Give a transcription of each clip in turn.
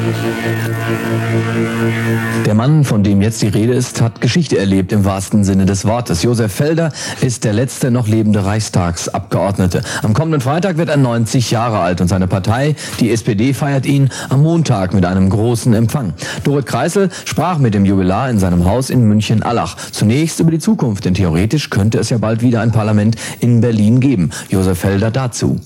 Der Mann, von dem jetzt die Rede ist, hat Geschichte erlebt im wahrsten Sinne des Wortes. Josef Felder ist der letzte noch lebende Reichstagsabgeordnete. Am kommenden Freitag wird er 90 Jahre alt und seine Partei, die SPD, feiert ihn am Montag mit einem großen Empfang. Dorit Kreisel sprach mit dem Jubilar in seinem Haus in München-Allach. Zunächst über die Zukunft, denn theoretisch könnte es ja bald wieder ein Parlament in Berlin geben. Josef Felder dazu.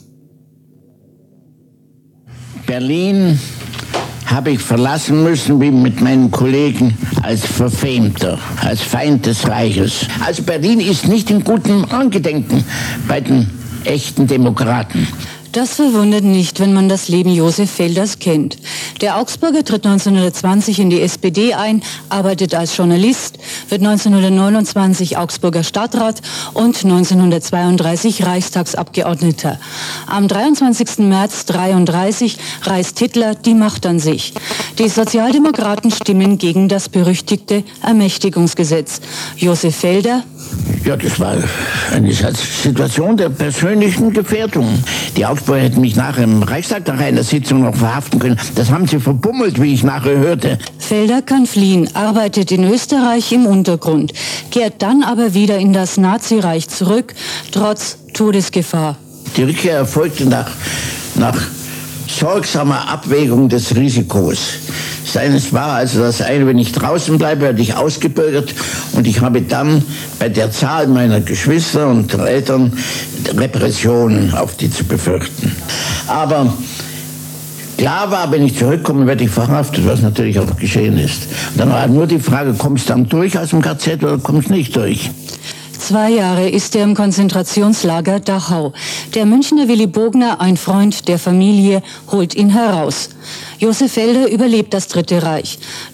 Berlin habe ich verlassen müssen, wie mit meinen Kollegen, als Verfemter, als Feind des Reiches. Also Berlin ist nicht in gutem Angedenken bei den echten Demokraten. Das verwundert nicht, wenn man das Leben Josef Felders kennt. Der Augsburger tritt 1920 in die SPD ein, arbeitet als Journalist, wird 1929 Augsburger Stadtrat und 1932 Reichstagsabgeordneter. Am 23. März 1933 reißt Hitler die Macht an sich. Die Sozialdemokraten stimmen gegen das berüchtigte Ermächtigungsgesetz. Josef Felder: Ja, das war eine Situation der persönlichen Gefährdung. Die Augsburger hätten mich nachher im Reichstag nach einer Sitzung noch verhaften können. Das haben sie verbummelt, wie ich nachher hörte. Felder kann fliehen, arbeitet in Österreich im Untergrund, kehrt dann aber wieder in das Nazireich zurück, trotz Todesgefahr. Die Rückkehr erfolgte nach sorgsamer Abwägung des Risikos. Seines war also das eine, wenn ich draußen bleibe, werde ich ausgebürgert, und ich habe dann bei der Zahl meiner Geschwister und Eltern Repressionen auf die zu befürchten. Aber klar war, wenn ich zurückkomme, werde ich verhaftet, was natürlich auch geschehen ist. Und dann war nur die Frage, kommst du dann durch aus dem KZ oder kommst du nicht durch? 2 Jahre ist er im Konzentrationslager Dachau. Der Münchner Willy Bogner, ein Freund der Familie, holt ihn heraus. Josef Felder überlebt das Dritte Reich.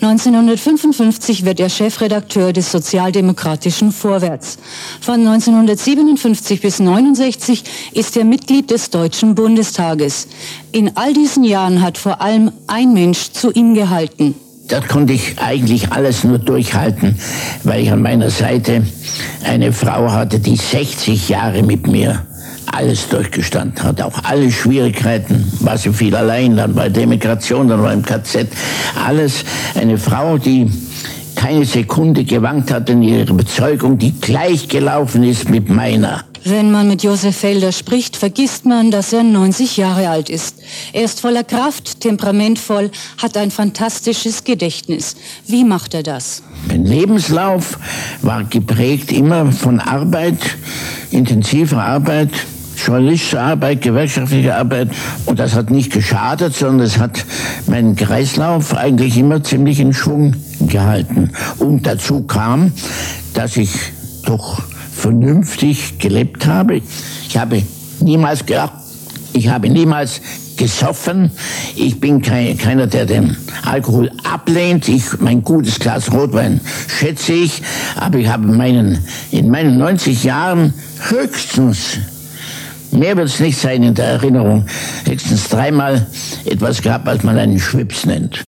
1955 wird er Chefredakteur des Sozialdemokratischen Vorwärts. Von 1957 bis 1969 ist er Mitglied des Deutschen Bundestages. In all diesen Jahren hat vor allem ein Mensch zu ihm gehalten. Das konnte ich eigentlich alles nur durchhalten, weil ich an meiner Seite eine Frau hatte, die 60 Jahre mit mir alles durchgestanden hat. Auch alle Schwierigkeiten, war sie viel allein, dann bei der Emigration, dann war im KZ. Alles eine Frau, die keine Sekunde gewankt hat in ihrer Überzeugung, die gleich gelaufen ist mit meiner. Wenn man mit Josef Felder spricht, vergisst man, dass er 90 Jahre alt ist. Er ist voller Kraft, temperamentvoll, hat ein fantastisches Gedächtnis. Wie macht er das? Mein Lebenslauf war geprägt immer von Arbeit, intensiver Arbeit, journalistische Arbeit, gewerkschaftliche Arbeit. Und das hat nicht geschadet, sondern es hat meinen Kreislauf eigentlich immer ziemlich in Schwung gehalten. Und dazu kam, dass ich doch vernünftig gelebt habe. Ich habe niemals geraucht, ich habe niemals gesoffen. Ich bin keiner, der den Alkohol ablehnt. Mein gutes Glas Rotwein schätze ich, aber ich habe in meinen 90 Jahren höchstens, mehr wird es nicht sein in der Erinnerung, höchstens 3-mal etwas gehabt, was man einen Schwips nennt.